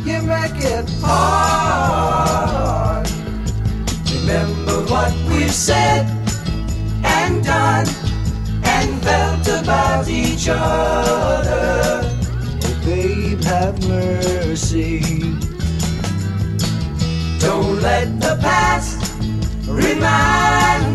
you make it hard. Remember what we've said and done and felt about each other. Oh, babe, have mercy. Don't let the past remind